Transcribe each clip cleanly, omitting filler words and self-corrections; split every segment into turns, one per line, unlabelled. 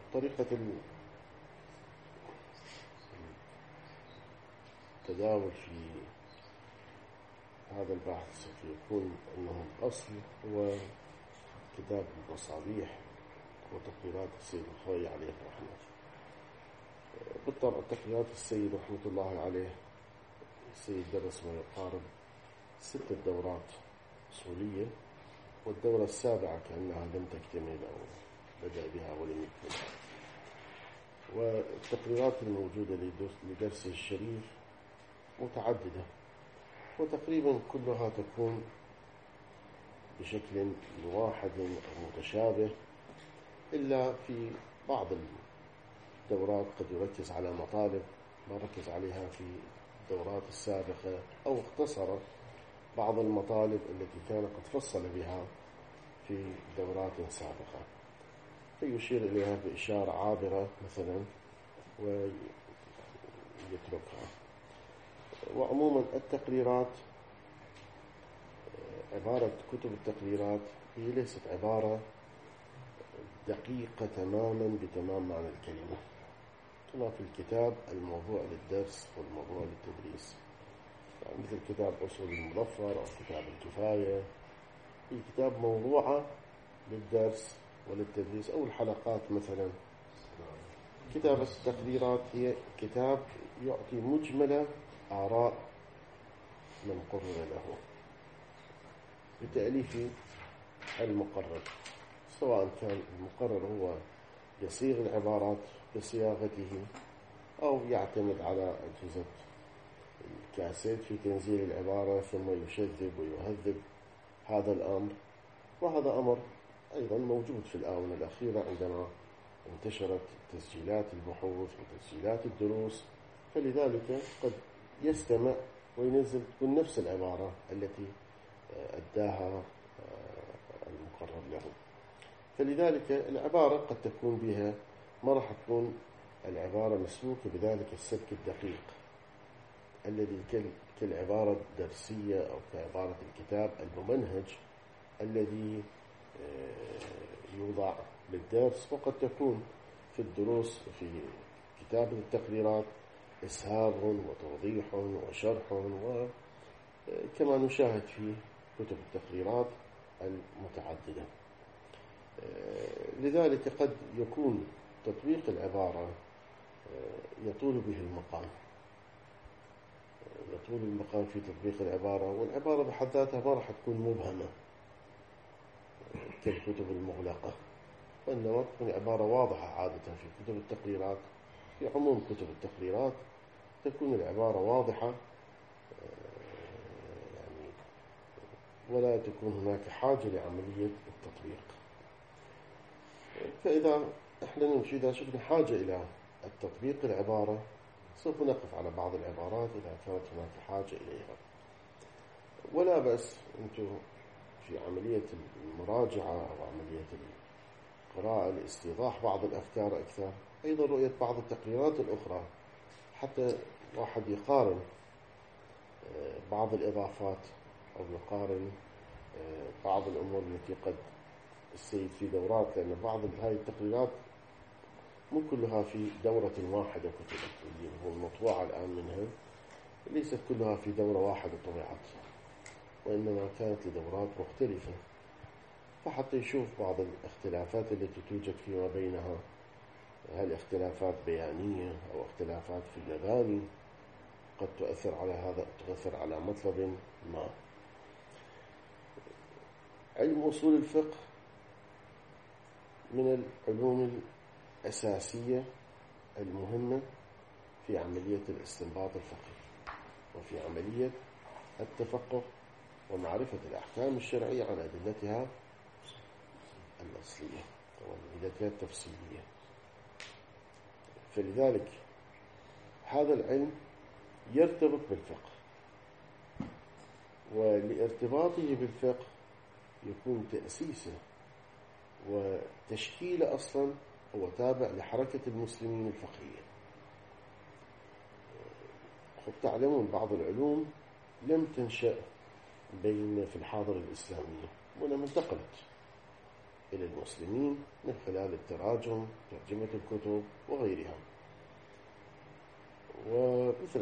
طريقة التداول في هذا البحث يكون أنه الأصل هو كتاب المصابيح وتقريرات السيد الخوئي عليه رحمه. بالطبع تقريرات السيد رحمة الله عليه السيد درس ما يقارب 6 دورات أصولية، والدورة السابعة كأنها لم تكتمل أو بدأ بها ولم يكملها. والتقريرات الموجودة لدرسه الشريف متعددة، وتقريبا كلها تكون بشكل واحد أو متشابه، إلا في بعض الدورات قد يركز على مطالب ما ركز عليها في الدورات السابقة، أو اختصر بعض المطالب التي كان قد فصل بها في دورات سابقة فيشير إليها بإشارة عابرة مثلا ويتركها. وعموما التقريرات، عبارة كتب التقريرات هي ليست عبارة دقيقة تماما بتمام معنى الكلمة، كما في الكتاب الموضوع للدرس والموضوع للتدريس، يعني مثل كتاب أصول المظفر أو كتاب الكفاية، في كتاب موضوعة للدرس وللتدريس أو الحلقات مثلا. كتاب التقريرات هي كتاب يعطي مجمل آراء من قرر له بتأليف المقرر، سواء كان المقرر هو يصيغ العبارات بصياغته أو يعتمد على أجهزة الكاسيت في تنزيل العبارة ثم يشذب ويهذب هذا الأمر. وهذا أمر أيضا موجود في الآونة الأخيرة عندما انتشرت تسجيلات البحوث وتسجيلات الدروس، فلذلك قد يستمع وينزل تكون نفس العبارة التي أداها المقرر له. فلذلك العبارة قد تكون بها ما راح تكون العبارة مسلوكة بذلك السلك الدقيق الذي كالعبارة الدرسية أو كعبارة الكتاب الممنهج الذي يوضع للدرس. وقد تكون في الدروس في كتاب التقريرات إسهاب وتوضيح وشرح، وكما نشاهد في كتب التقريرات المتعددة. لذلك قد يكون تطبيق العبارة يطول به المقام، يطول المقام في تطبيق العبارة، والعبارة بحد ذاتها ما راح تكون مبهمة كالكتب المغلقة، وإنما تكون عبارة واضحة. عادة في كتب التقريرات، في عموم كتب التقريرات تكون العبارة واضحة، يعني ولا تكون هناك حاجة لعملية التطبيق. فإذا إذا شفنا حاجة إلى التطبيق العبارة سوف نقف على بعض العبارات إذا كانت هناك حاجة إليها. ولا بأس أنتم في عملية المراجعة أو عملية القراءة لاستيضاح بعض الأفكار أكثر، أيضا رؤية بعض التقريرات الأخرى حتى واحد يقارن بعض الإضافات أو يقارن بعض الأمور التي قد السيد في دورات، لأن بعض هذه التقريرات مو كلها في دورة واحدة كتبت، اللي هو المطبوعة الآن منها ليست كلها في دورة واحدة طبعت، وإنما كانت لدورات مختلفة، فحتى يشوف بعض الاختلافات التي توجد فيما بينها، هل اختلافات بيانية أو اختلافات في المباني قد تؤثر على هذا، تؤثر على مطلب ما. علم أصول الفقه من العلوم الأساسية المهمة في عملية الاستنباط الفقهي وفي عملية التفقه ومعرفة الأحكام الشرعية عن أدلتها الأصلية وأدلتها التفصيلية. فلذلك هذا العلم يرتبط بالفقه، ولارتباطه بالفقه يكون تأسيسه وتشكيله أصلا هو تابع لحركة المسلمين الفقهية. تعلمون بعض العلوم لم تنشأ في الحاضرة الإسلامية، وإنما انتقلت إلى المسلمين من خلال التراجم، ترجمة الكتب وغيرها. ومثل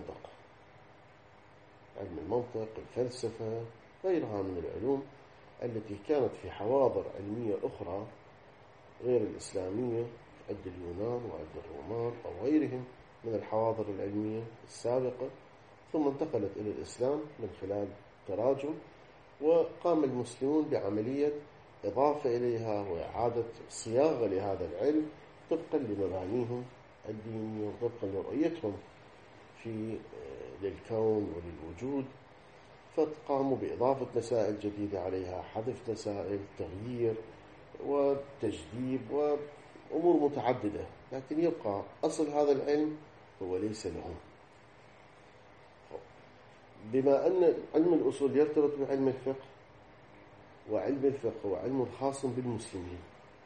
علم المنطق، الفلسفة، غيرها من العلوم التي كانت في حواضر علمية أخرى غير الإسلامية عند اليونان وعند الرومان أو غيرهم من الحواضر العلمية السابقة، ثم انتقلت إلى الإسلام من خلال تراجم، وقام المسلمون بعملية إضافة إليها وإعادة صياغة لهذا العلم طبقا لمبانيهم الدينية وطبقا لرؤيتهم للكون وللوجود، فقاموا بإضافة مسائل جديدة عليها، حذف مسائل، تغيير وتجديد وأمور متعددة، لكن يبقى أصل هذا العلم هو ليس له. بما أن علم الأصول يرتبط بعلم الفقه، وعلم الفقه هو علم خاص بالمسلمين،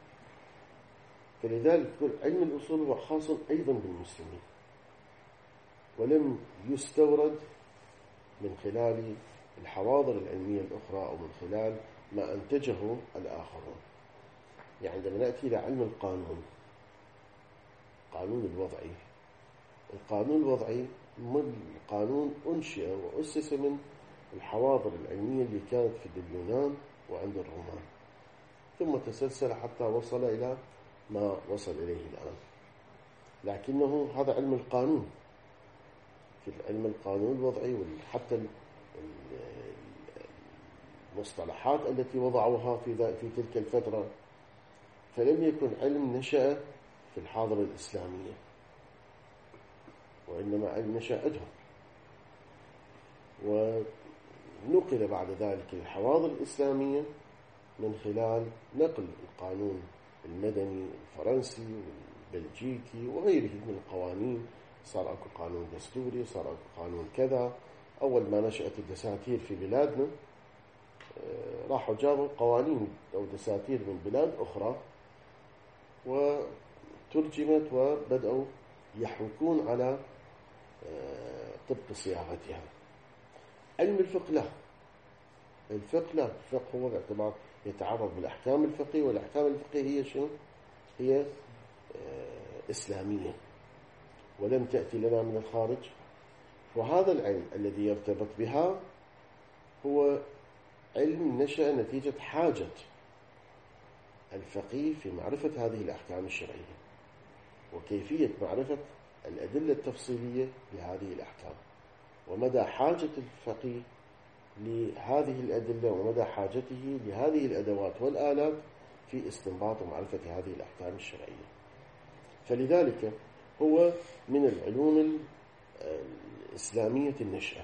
فلذلك علم الأصول هو خاص أيضا بالمسلمين، ولم يستورد من خلال الحواضر العلمية الأخرى أو من خلال ما أنتجه الآخرون. يعني عندما نأتي إلى علم القانون الوضعي قانون أنشئ وأسس من الحواضر العلمية اللي كانت في اليونان وعند الرومان، ثم تسلسل حتى وصل إلى ما وصل إليه الآن. لكنه هذا علم القانون، في علم القانون الوضعي وحتى المصطلحات التي وضعوها في تلك الفترة، فلم يكن علم نشأ في الحاضرة الإسلامية، وإنما علم نشأ عندهم، ونقل بعد ذلك الحواضر الإسلامية من خلال نقل القانون المدني الفرنسي والبلجيكي وغيره من القوانين. صار أكو قانون دستوري، صار أكو قانون كذا. أول ما نشأت الدساتير في بلادنا راحوا جابوا قوانين أو دساتير من بلاد أخرى وترجمت وبدأوا يحوكون على طبق صياغتها. علم الفقه لا، الفقه هو باعتبار يتعرض بالأحكام الفقهية، والأحكام الفقهية شنو؟ هي إسلامية ولم تأتي لنا من الخارج، وهذا العلم الذي يرتبط بها هو علم نشأ نتيجة حاجة الفقيه في معرفة هذه الأحكام الشرعية وكيفية معرفة الأدلة التفصيلية لهذه الأحكام، ومدى حاجة الفقيه لهذه الأدلة ومدى حاجته لهذه الأدوات والآلات في استنباط ومعرفة هذه الأحكام الشرعية. فلذلك هو من العلوم الإسلامية النشأة،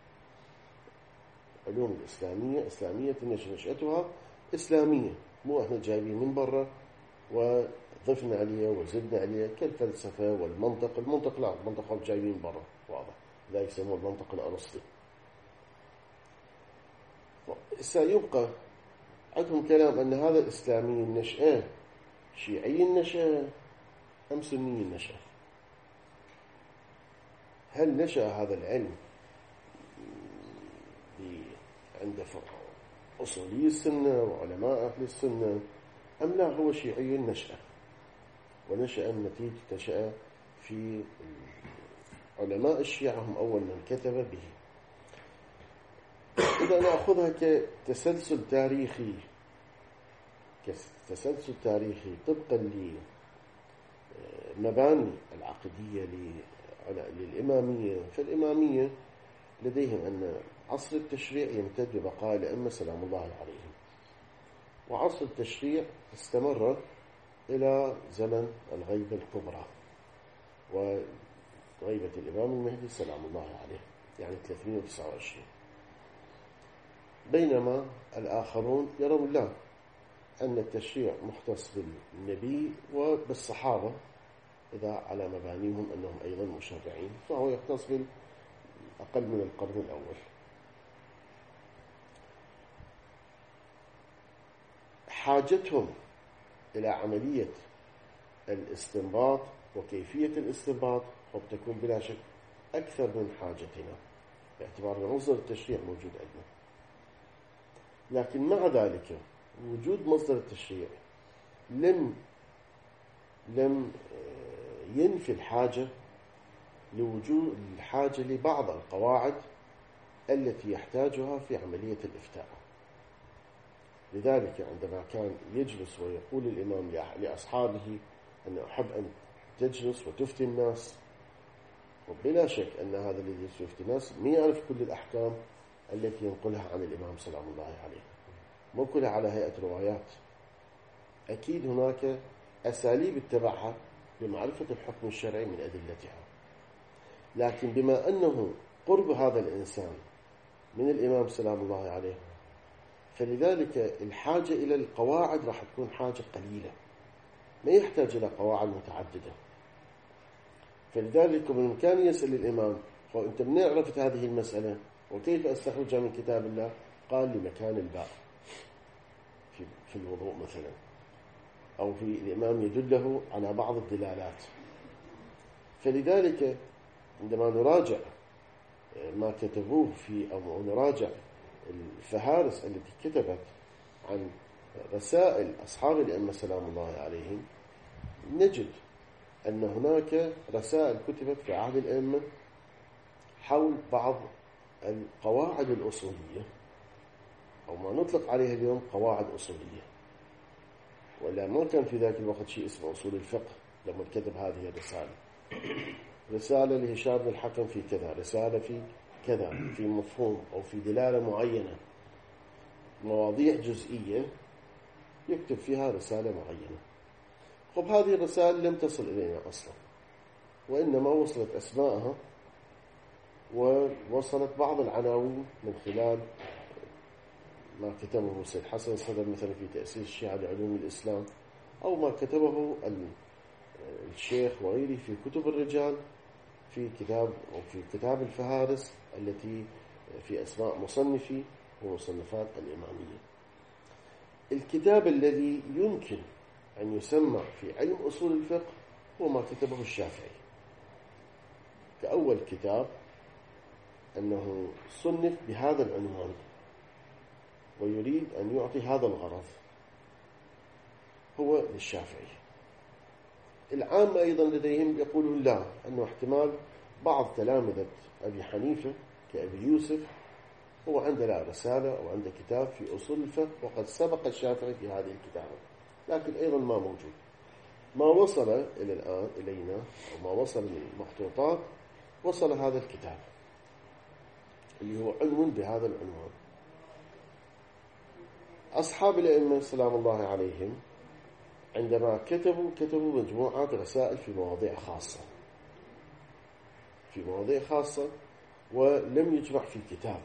علوم إسلامية نشأتها إسلامية، مو إحنا جايبين من برا وضفنا عليه وزدنا عليه كالفلسفة والمنطق. المنطق لا، المنطق هم جايبين برا، واضح، لا يسموه المنطق الأرسطي. سيبقى عندهم كلام أن هذا إسلامي النشأة، شيعي النشأة، أم سني النشأة. هل نشأ هذا العلم عند أصولي السنة وعلماء أهل السنة، أم لا هو شيعي النشأة ونشأ نشأ في علماء الشيعة هم أول من كتب به؟ إذا نأخذها كتسلسل تاريخي طبقا لمباني العقدية للإمامية، فالإمامية لديهم أن عصر التشريع يمتد ببقاء الأئمة سلام الله عليهم، وعصر التشريع استمر إلى زمن الغيبة الكبرى وغيبة الإمام المهدي سلام الله عليه، يعني 329. بينما الآخرون يرون لا، أن التشريع مختص بالنبي وبالصحابة إذا على مبانيهم أنهم أيضا مشرعين، فهو يختص بالأقل من القرن الأول. حاجتهم إلى عملية الاستنباط وكيفية الاستنباط قد تكون بلا شك أكثر من حاجتنا، باعتبار أن عنصر التشريع موجود عندنا. لكن مع ذلك وجود مصدر التشريع لم ينفي الحاجة لبعض القواعد التي يحتاجها في عملية الإفتاء. لذلك عندما كان يجلس ويقول الإمام لأصحابه أن أحب أن تجلس وتفتي الناس، وبلا شك أن هذا الذي يفتي الناس ما يعرف كل الأحكام التي ينقلها عن الإمام سلام الله عليه، مو كلها على هيئة روايات. أكيد هناك أساليب اتبعها لمعرفة الحكم الشرعي من أدلتها، لكن بما أنه قرب هذا الإنسان من الإمام سلام الله عليه، فلذلك الحاجة إلى القواعد راح تكون حاجة قليلة، ما يحتاج إلى قواعد متعددة. فلذلك بالإمكان يسأل الإمام: أنت من عرفت هذه المسألة وكيف أستخرجها من كتاب الله؟ قال: لمكان الباء في الوضوء مثلا، أو في الإمام يدله على بعض الدلالات. فلذلك عندما نراجع ما كتبوه أو نراجع الفهارس التي كتبت عن رسائل أصحاب الأئمة سلام الله عليهم، نجد أن هناك رسائل كتبت في عهد الأئمة حول بعض القواعد الأصولية، أو ما نطلق عليها اليوم قواعد أصولية، ولا ما كان في ذاك الوقت شيء اسمه أصول الفقه لما كتب هذه الرسالة. رسالة لهشام بن الحكم في كذا، رسالة في كذا، في مفهوم أو في دلالة معينة، مواضيع جزئية يكتب فيها رسالة معينة. هذه الرسائل لم تصل إلينا أصلا، وإنما وصلت أسماءها ووصلت بعض العناوين من خلال ما كتبه سيد حسن الصدر مثلا في تأسيس الشيعة لعلوم الإسلام، أو ما كتبه الشيخ وغيره في كتب الرجال في كتاب الفهارس التي في أسماء مصنفي ومصنفات الإمامية. الكتاب الذي يمكن أن يسمى في علم أصول الفقه هو ما كتبه الشافعي كأول كتاب، أنه صنف بهذا العنوان ويريد أن يعطي هذا الغرض، هو للشافعي. العامة أيضا لديهم يقولون لا، أنه احتمال بعض تلامذة أبي حنيفة كأبي يوسف هو عنده لا رسالة أو عنده كتاب في أصول الفقه، وقد سبق الشافعي في هذه الكتابة، لكن أيضا ما موجود. ما وصل إلى الآن إلينا وما وصل من المخطوطات، وصل هذا الكتاب اللي هو عنوان بهذا العنوان. أصحاب الأئمة سلام الله عليهم عندما كتبوا مجموعات رسائل في مواضيع خاصة ولم يجمع في كتاب.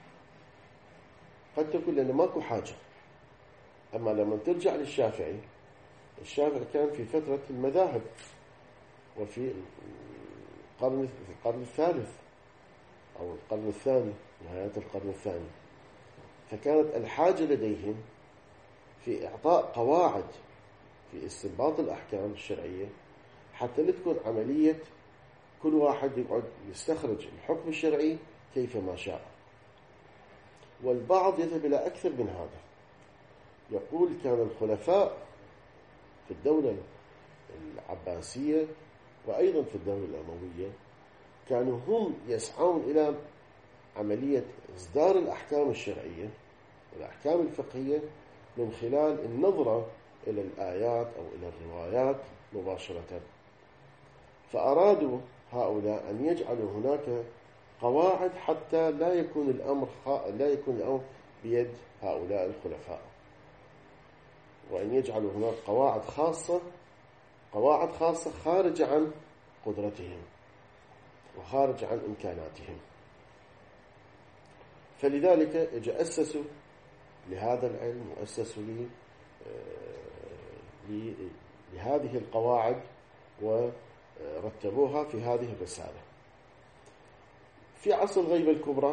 قد تكون لأنه ماكو حاجة. أما لما ترجع للشافعي، الشافعي كان في فترة المذاهب وفي القرن الثالث أو القرن الثاني، نهاية القرن الثاني، فكانت الحاجة لديهم في إعطاء قواعد في استنباط الأحكام الشرعية حتى لا تكون عملية كل واحد يقعد يستخرج الحكم الشرعي كيفما شاء. والبعض يذهب إلى أكثر من هذا، يقول كان الخلفاء في الدولة العباسية وأيضا في الدولة الأموية كانوا هم يسعون إلى عملية إصدار الأحكام الشرعية والأحكام الفقهية من خلال النظرة إلى الآيات أو إلى الروايات مباشرة. فأرادوا هؤلاء أن يجعلوا هناك قواعد حتى لا يكون الأمر بيد هؤلاء الخلفاء، وأن يجعلوا هناك قواعد خاصة خارجة عن قدرتهم وخارج عن إمكاناتهم. فلذلك أسسوا لهذا العلم وأسسوا لهذه القواعد ورتبوها في هذه الرسالة. في عصر الغيبة الكبرى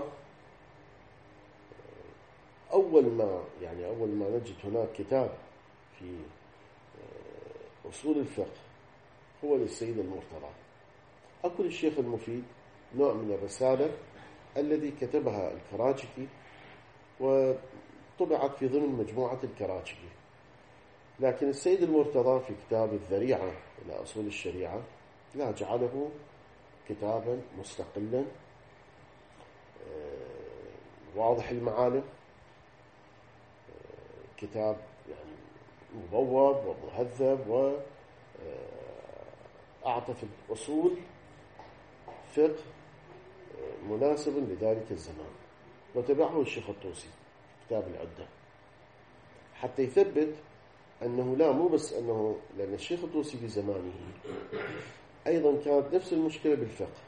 أول ما نجد هناك كتاب في أصول الفقه هو للسيد المرتضى. أقول الشيخ المفيد نوع من الرسالة الذي كتبها الكراجكي، طبعت في ضمن مجموعة الكراكبي. لكن السيد المرتضى في كتاب الذريعة إلى أصول الشريعة لا جعله كتابا مستقلا واضح المعالم، كتاب يعني مبوب ومهذب، وأعطى في الأصول فقه مناسب لذلك الزمان. وتبعه الشيخ الطوسي كتاب العدة حتى يثبت أنه لا، مو بس أنه، لأن الشيخ الطوسي في زمانه أيضا كانت نفس المشكلة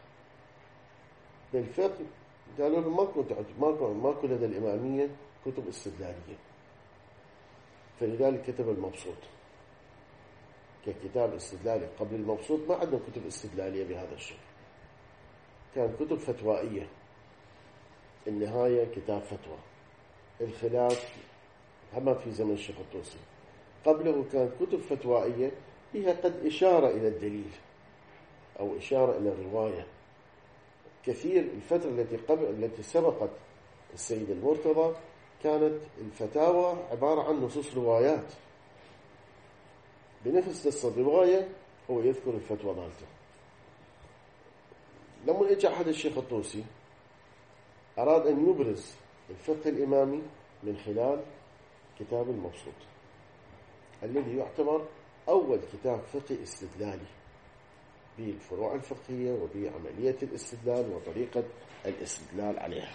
بالفقه قالوا له ماكو لدى الإمامية كتب استدلالية، فلذلك كتب المبسوط ككتاب استدلالي. قبل المبسوط ما عندنا كتب استدلالية بهذا الشكل، كان كتب فتوائية. النهاية كتاب فتوى، الخلاف هم في زمن الشيخ الطوسي. قبله كانت كتب فتوائية فيها قد إشارة إلى الدليل أو إشارة إلى الرواية. كثير الفترة التي سبقت السيد المرتضى كانت الفتاوى عبارة عن نصوص روايات، بنفس نص الرواية هو يذكر الفتوى مالته. لما اجى أحد الشيخ الطوسي أراد أن يبرز الفقه الإمامي من خلال كتاب المبسوط الذي يعتبر أول كتاب فقهي استدلالي بالفروع الفقهية وبعملية الاستدلال وطريقة الاستدلال عليها.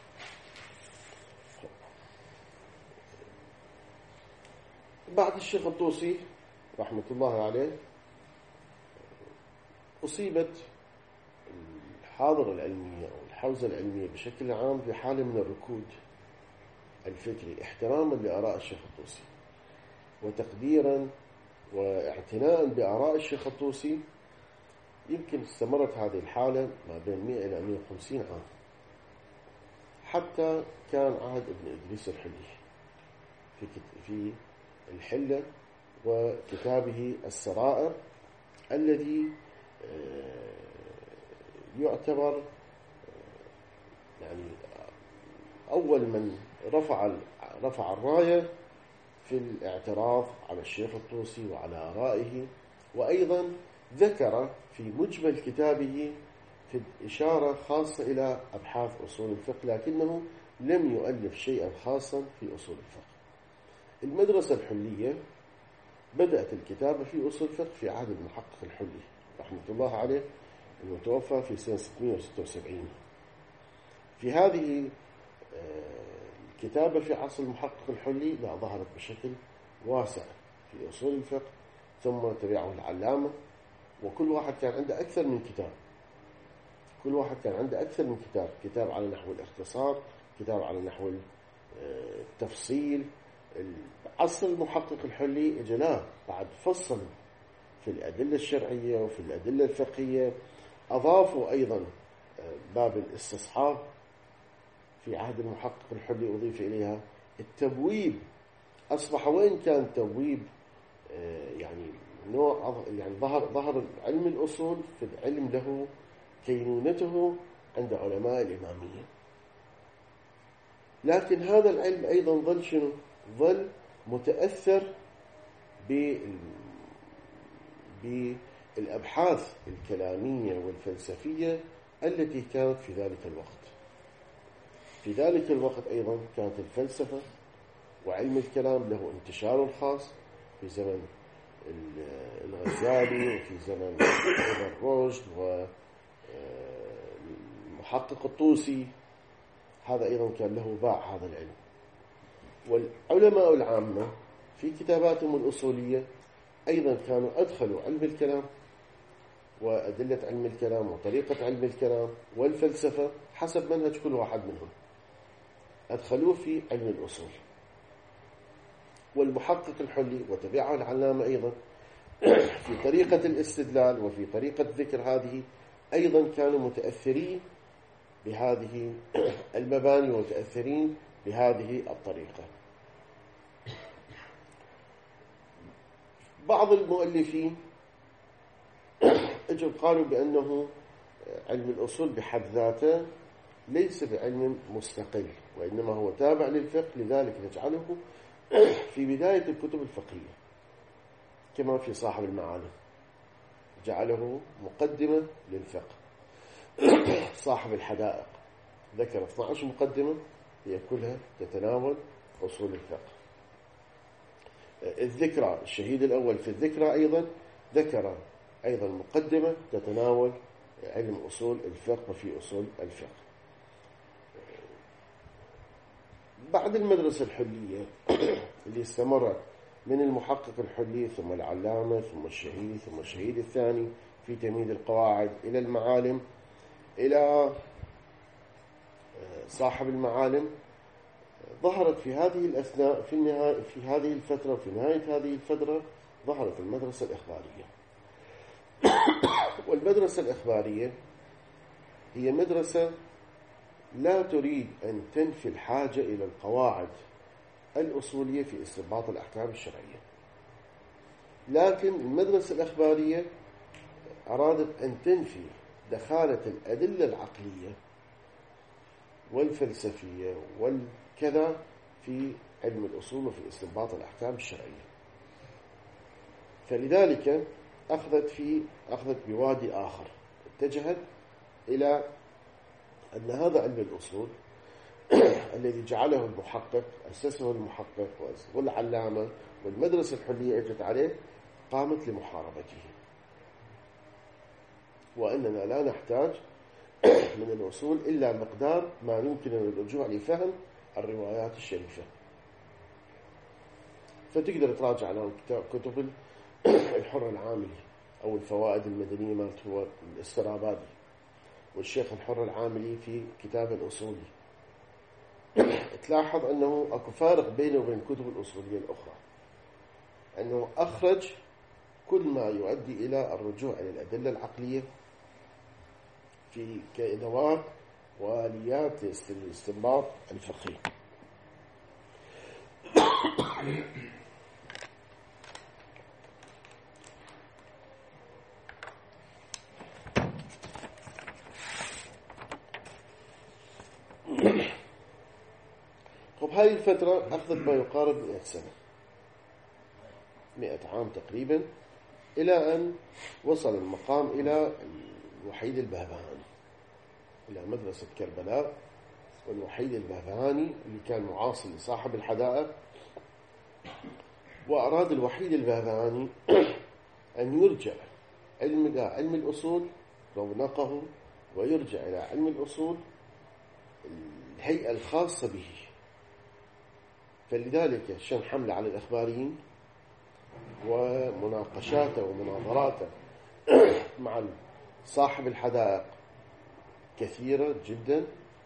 بعد الشيخ الطوسي رحمة الله عليه أصيبت الحاضرة العلمية أو الحوزة العلمية بشكل عام بحالة من الركود الفكري، احتراما لآراء الشيخ الطوسي وتقديرا واعتناء بآراء الشيخ الطوسي. يمكن استمرت هذه الحالة ما بين 100 إلى 150 عام، حتى كان عهد ابن إدريس الحلي في الحلة وكتابه السرائر الذي يعتبر يعني أول من رفع الراية في الاعتراض على الشيخ الطوسي وعلى آرائه. وأيضا ذكر في مجمل كتابه في إشارة خاصة إلى أبحاث أصول الفقه، لكنه لم يؤلف شيئا خاصا في أصول الفقه. المدرسة الحلية بدأت الكتابة في أصول الفقه في عهد المحقق الحلي رحمة الله عليه المتوفى في سنة 676. في هذه الكتابة في عصر المحقق الحلي لا ظهرت بشكل واسع في أصول الفقه، ثم تبعه العلامة، وكل واحد كان عنده أكثر من كتاب، كتاب على نحو الاختصار، كتاب على نحو التفصيل. عصر المحقق الحلي اجلاه بعد فصل في الأدلة الشرعية وفي الأدلة الفقهية. أضافوا أيضا باب الاستصحاب في عهد المحقق الحلي، أضيف إليها التبويب. أصبح وين كان تبويب يعني نوع يعني ظهر علم الأصول في العلم له كينونته عند علماء الإمامية. لكن هذا العلم أيضا ظل متأثر بالأبحاث الكلامية والفلسفية التي كانت في ذلك الوقت. في ذلك الوقت أيضا كانت الفلسفة وعلم الكلام له انتشار خاص في زمن الغزالي وفي زمن ابن رشد والمحقق الطوسي. هذا أيضا كان له باع هذا العلم. والعلماء العامة في كتاباتهم الأصولية أيضا كانوا أدخلوا علم الكلام وأدلة علم الكلام وطريقة علم الكلام والفلسفة حسب منهج كل واحد منهم، أدخلوه في علم الأصول. والمحقق الحلي وتبعه العلامة أيضا في طريقة الاستدلال وفي طريقة ذكر هذه أيضا كانوا متأثرين بهذه المباني ومتأثرين بهذه الطريقة. بعض المؤلفين اجوا قالوا بأنه علم الأصول بحد ذاته ليس بعلم مستقل، وإنما هو تابع للفقه، لذلك نجعله في بداية الكتب الفقهية، كما في صاحب المعالم جعله مقدمة للفقه. صاحب الحدائق ذكر 12 مقدمة هي كلها تتناول أصول الفقه. الذكرى، الشهيد الأول في الذكرى أيضا ذكر أيضا مقدمة تتناول علم أصول الفقه وفي أصول الفقه. بعد المدرسة الحلية اللي استمرت من المحقق الحلي ثم العلامة ثم الشهيد ثم الشهيد الثاني في تمهيد القواعد إلى المعالم إلى صاحب المعالم، ظهرت في هذه الأثناء في هذه الفترة وفي نهاية هذه الفترة ظهرت المدرسة الإخبارية. والمدرسة الإخبارية هي مدرسة لا تريد أن تنفي الحاجة إلى القواعد الأصولية في استنباط الأحكام الشرعية، لكن المدرسة الإخبارية أرادت أن تنفي دخالة الأدلة العقلية والفلسفية والكذا في علم الأصول وفي استنباط الأحكام الشرعية. فلذلك أخذت بوادي آخر، اتجهت إلى أن هذا علم الأصول الذي جعله المحقق أسسه المحقق والعلامة والمدرسة الحلية أجت عليه قامت لمحاربته، وأننا لا نحتاج من الأصول إلا مقدار ما يمكن الرجوع لفهم الروايات الشريفة. فتقدر تراجع على كتب الحر العاملي أو الفوائد المدنية مالت هو الاسترابادي، والشيخ الحر العاملي في كتاب الأصولي، تلاحظ أنه أكو فارق بينه وبين الكتب الأصولية الأخرى، أنه أخرج كل ما يؤدي إلى الرجوع إلى الأدلة العقلية في كأدوات وآليات الاستنباط الفقهي. طب هاي الفترة أخذت ما يقارب 100 سنة، 100 عام تقريبا، إلى أن وصل المقام إلى الوحيد البهبهاني، إلى مدرسة كربلاء، والوحيد البهبهاني اللي كان معاصر لصاحب الحدائق. وأراد الوحيد البهبهاني أن يرجع علم الأصول رونقه، ويرجع إلى علم الأصول الهيئة الخاصة به. فلذلك شن حملة على الإخباريين ومناقشاته ومناظراته مع صاحب الحدائق كثيرة جدا.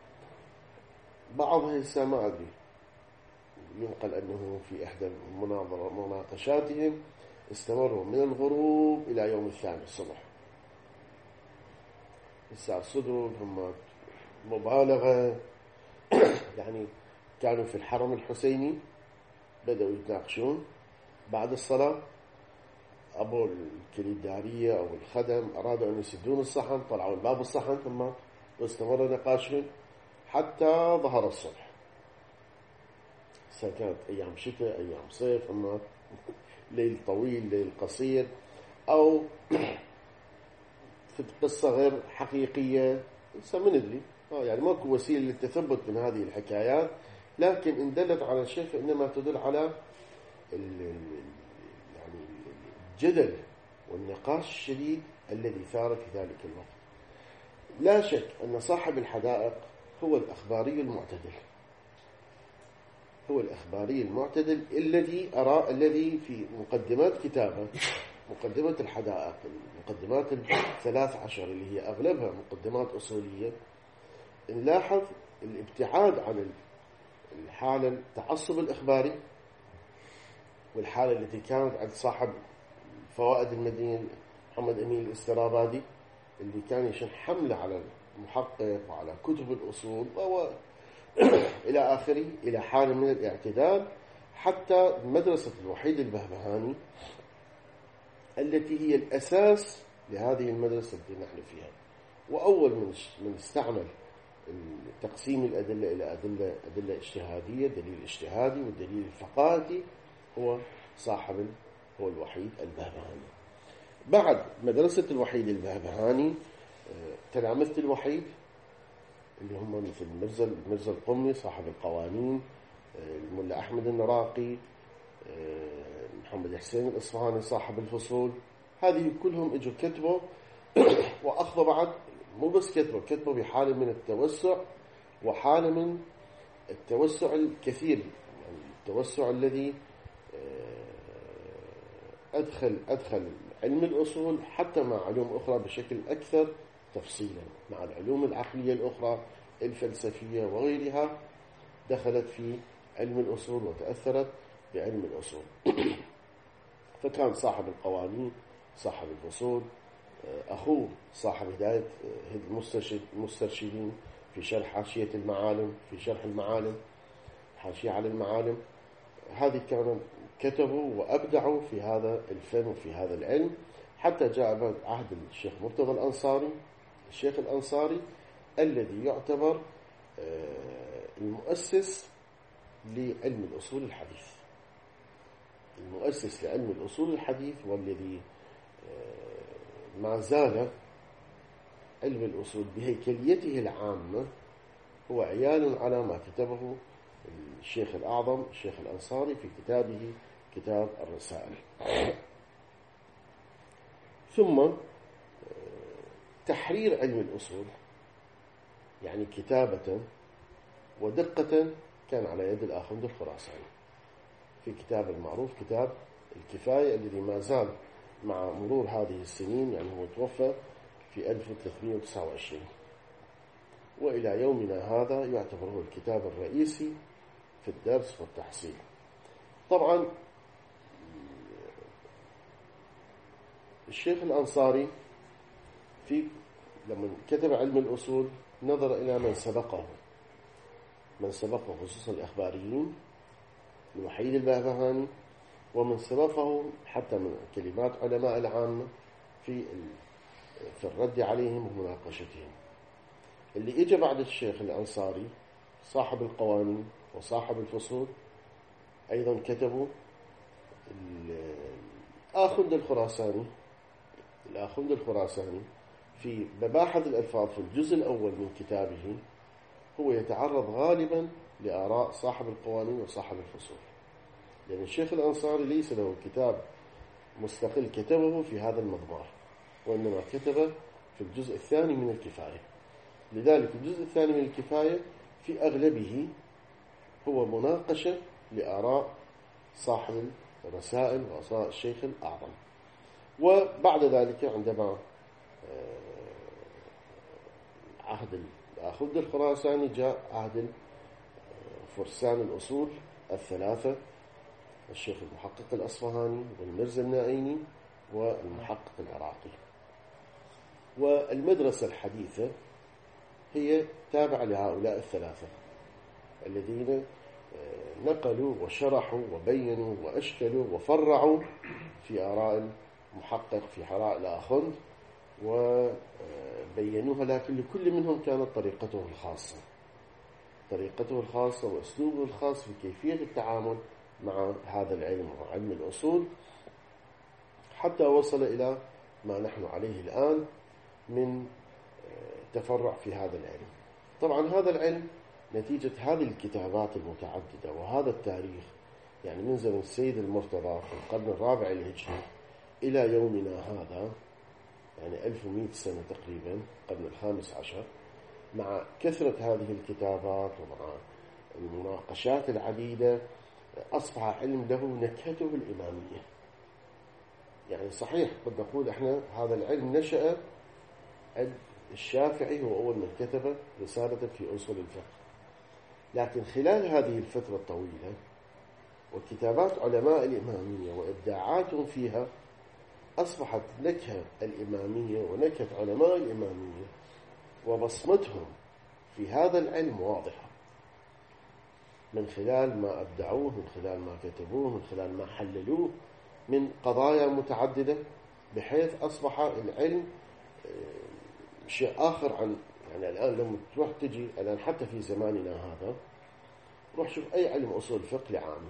بعضها هسه ما أدري، ينقل أنه في إحدى مناقشاتهم استمروا من الغروب إلى يوم الثاني الصبح. هسه صدروا هم مبالغة، يعني كانوا في الحرم الحسيني بدأوا يتناقشون بعد الصلاة، أبو الكليدارية أو الخدم أرادوا أن يسدون الصحن، طلعوا الباب الصحن ثم واستمر نقاشهم حتى ظهر الصبح. كانت أيام شتاء أيام صيف، أما ليل طويل ليل قصير، أو في قصة غير حقيقية ما ندري، يعني ماكو وسيلة للتثبت من هذه الحكايات، لكن إن دلت على شيء فإنما تدل على يعني الجدل والنقاش الشديد الذي ثار في ذلك الوقت. لا شك أن صاحب الحدائق هو الأخباري المعتدل، هو الأخباري المعتدل الذي في مقدمات كتابه، مقدمة الحدائق، المقدمات 13 اللي هي أغلبها مقدمات أصولية، نلاحظ الابتعاد عن الحالة التعصب الإخباري والحالة التي كانت عند صاحب الفوائد المدنية محمد أمين الاسترابادي، اللي كان يشن حملة على المحقق وعلى كتب الأصول إلى آخره، إلى حالة من الاعتدال، حتى مدرسة الوحيد البهبهاني التي هي الأساس لهذه المدرسة التي نحن فيها. وأول من استعمل تقسيم الأدلة إلى أدلة اجتهادية، دليل اجتهادي والدليل الفقاهي، هو الوحيد البهبهاني. بعد مدرسة الوحيد البهبهاني تلامذة الوحيد اللي هم مثل المرزا القمي صاحب القوانين، الملا أحمد النراقي، محمد حسين الإصفهاني صاحب الفصول. هذه كلهم اجوا كتبوا وأخذوا بعد، مو بس كتبوا بحالة من التوسع وحالة من التوسع الكثير، يعني التوسع الذي أدخل علم الأصول حتى مع علوم أخرى بشكل أكثر تفصيلا، مع العلوم العقلية الأخرى الفلسفية وغيرها دخلت في علم الأصول وتأثرت بعلم الأصول. فكان صاحب القوانين صاحب الفصول، أخوه صاحب هداية المسترشدين في شرح حاشية المعالم، في شرح المعالم، حاشية على المعالم. هذه كانوا كتبوا وأبدعوا في هذا الفن وفي هذا العلم، حتى جاء عهد الشيخ مرتضى الأنصاري، الشيخ الأنصاري الذي يعتبر المؤسس لعلم الأصول الحديث، المؤسس لعلم الأصول الحديث، والذي ما زال علم الأصول بهيكليته العامة هو عيال على ما كتبه الشيخ الأعظم الشيخ الأنصاري في كتابه كتاب الرسائل. ثم تحرير علم الأصول، يعني كتابة ودقة، كان على يد الآخوند الخراساني في كتاب المعروف كتاب الكفاية، الذي ما زال مع مرور هذه السنين، يعني هو توفى في 1329، وإلى يومنا هذا يعتبر هو الكتاب الرئيسي في الدرس والتحصيل. طبعا الشيخ الأنصاري لما كتب علم الأصول نظر إلى من سبقه خصوصا الأخباريين، الوحيد البهبهاني، ومن سبقه حتى من كلمات علماء العامة في الرد عليهم ومناقشتهم. اللي اجى بعد الشيخ الأنصاري صاحب القوانين وصاحب الفصول أيضا كتبوا الآخوند الخراساني في مباحث الألفاظ في الجزء الأول من كتابه هو يتعرض غالبا لآراء صاحب القوانين وصاحب الفصول، لأن الشيخ الأنصاري ليس له كتاب مستقل كتبه في هذا المضمار، وإنما كتبه في الجزء الثاني من الكفاية. لذلك الجزء الثاني من الكفاية في أغلبه هو مناقشة لآراء صاحب الرسائل وآراء الشيخ الأعظم. وبعد ذلك عندما عهد الآخوند الخراساني جاء عهد فرسان الأصول الثلاثة، الشيخ المحقق الأصفهاني والمرزا النائيني والمحقق العراقي. والمدرسة الحديثة هي تابعة لهؤلاء الثلاثة الذين نقلوا وشرحوا وبينوا وأشكلوا وفرعوا في آراء المحقق في آراء الآخوند وبينوها، لكن لكل منهم كانت طريقته الخاصة وأسلوبه الخاص في كيفية التعامل مع هذا العلم وعلم الأصول، حتى وصل إلى ما نحن عليه الآن من تفرع في هذا العلم. طبعا هذا العلم نتيجة هذه الكتابات المتعددة وهذا التاريخ، يعني من زمن السيد المرتضى في القرن الرابع الهجري إلى يومنا هذا، يعني 1100 سنة تقريبا، القرن الخامس عشر، مع كثرة هذه الكتابات ومع المناقشات العديدة أصبح علم له نكهته الإمامية. يعني صحيح قد نقول احنا هذا العلم نشأ عند الشافعي، هو أول من كتب رسالة في أصول الفقه، لكن خلال هذه الفترة الطويلة وكتابات علماء الإمامية وإبداعاتهم فيها أصبحت نكهة الإمامية ونكهة علماء الإمامية وبصمتهم في هذا العلم واضحة، من خلال ما أبدعوه، من خلال ما كتبوه، من خلال ما حللوه من قضايا متعددة، بحيث أصبح العلم شيء آخر عن يعني الآن لما تروح تجي الآن حتى في زماننا هذا، روح شوف أي علم أصول فقه لعامي،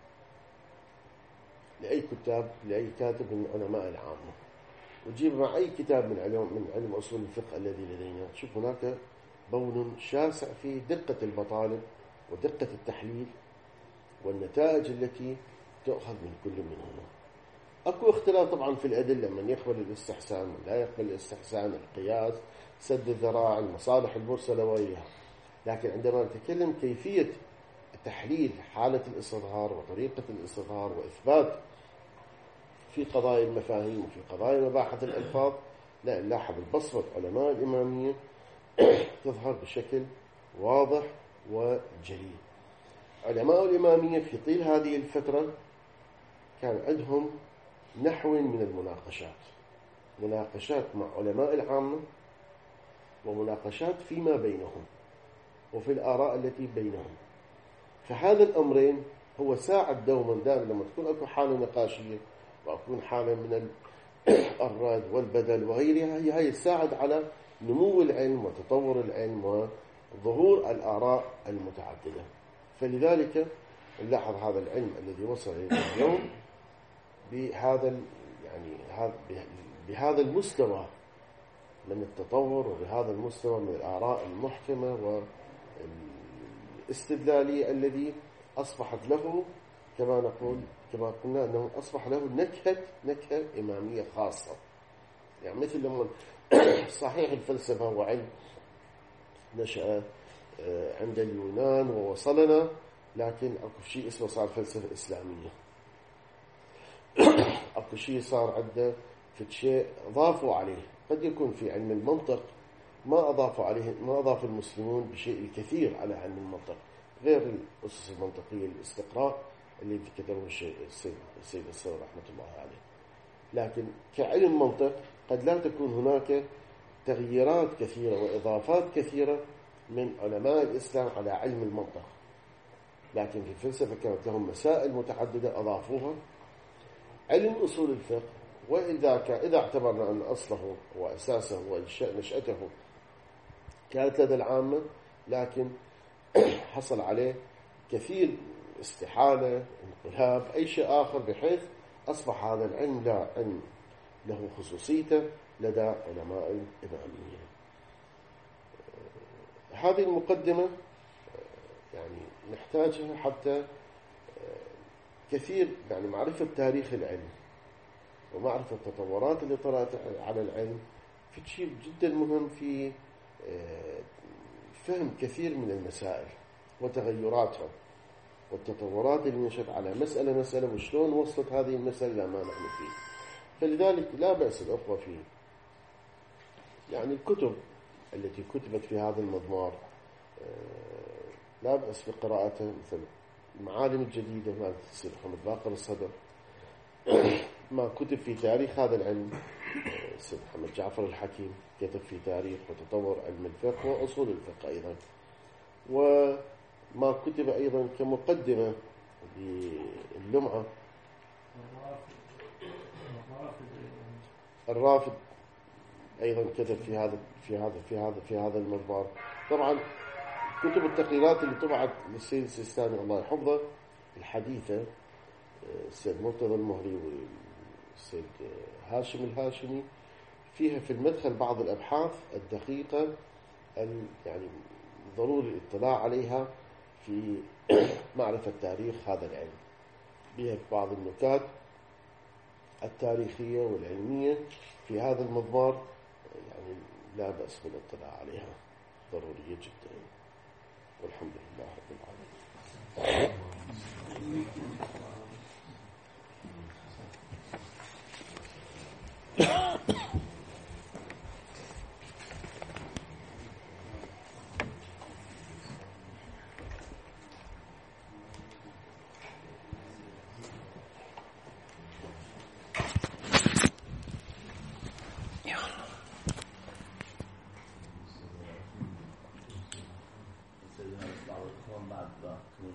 لأي كاتب من علماء العامة، وتجيب مع أي كتاب من علم أصول الفقه الذي لدينا، تشوف هناك بون شاسع في دقة المطالب ودقة التحليل والنتائج التي تؤخذ من كل منهما. أكو اختلاف طبعا في الأدلة، من يقبل الاستحسان من لا يقبل الاستحسان، القياس، سد الذراع، المصالح المرسلة وغيرها. لكن عندما نتكلم كيفية تحليل حالة الاستظهار وطريقة الاستظهار وإثبات في قضايا المفاهيم وفي قضايا مباحث الألفاظ، لا نلاحظ البصمة علماء الإمامية تظهر بشكل واضح وجلي. علماء الإمامية في طيل هذه الفترة كان عندهم نحو من مناقشات مع علماء العامة، ومناقشات فيما بينهم وفي الآراء التي بينهم. فهذا الأمرين هو ساعد دوما دائما لما تكون أكو حالة نقاشية وأكون حالة من الرد والبدل وغيرها، هي تساعد على نمو العلم وتطور العلم وظهور الآراء المتعددة. فلذلك نلاحظ هذا العلم الذي وصل إلى اليوم بهذا المستوى من التطور، وبهذا المستوى من الآراء المحكمة والاستدلالية الذي أصبحت له كما قلنا أنه أصبح له نكهة إمامية خاصة. يعني مثل لما صحيح الفلسفة هو علم نشأ عند اليونان ووصلنا، لكن أكو شيء اسمه صار فلسفة إسلامية، أكو شيء صار عنده في شيء أضافوا عليه. قد يكون في علم المنطق ما أضاف المسلمون بشيء الكثير على علم المنطق، غير الأسس المنطقية الاستقراء اللي كتبه السيد الصدر رحمة الله عليه. لكن كعلم منطق قد لا تكون هناك تغييرات كثيرة وإضافات كثيرة من علماء الإسلام على علم المنطق، لكن في الفلسفة كانت لهم مسائل متعددة أضافوها. علم أصول الفقه، إذا اعتبرنا أن أصله وأساسه ونشأته كانت لدى العامة، لكن حصل عليه كثير استحالة، انقلاب، أي شيء آخر، بحيث أصبح هذا العلم له خصوصيته لدى علماء الإمامية. هذه المقدمة يعني نحتاجها حتى كثير يعني معرفة تاريخ العلم ومعرفة التطورات اللي طرأت على العلم، في شيء جدا مهم في فهم كثير من المسائل وتغيراتها والتطورات اللي نشأت على مسألة وشلون وصلت هذه المسألة لما نحن فيه. فلذلك لا بأس الأخوة في يعني الكتب التي كتبت في هذا المضمار، لا بأس بقراءتها، مثل المعالم الجديدة مالت السيد محمد باقر الصدر، ما كتب في تاريخ هذا العلم السيد محمد جعفر الحكيم كتب في تاريخ وتطور علم الفقه وأصول الفقه أيضا، وما كتب أيضا كمقدمة للمعة الرافد أيضا كتب في هذا المضمار. طبعا كتب التقريرات اللي طبعت للسيد السيستاني الله يحفظه الحديثة، السيد مرتضى المهري والسيد هاشم الهاشمي، فيها في المدخل بعض الأبحاث الدقيقة يعني ضروري الاطلاع عليها في معرفة تاريخ هذا العلم، بها بعض النكات التاريخية والعلمية في هذا المضمار، يعني لا بأس بالاطلاع عليها، ضرورية جدا، والحمد لله رب العالمين.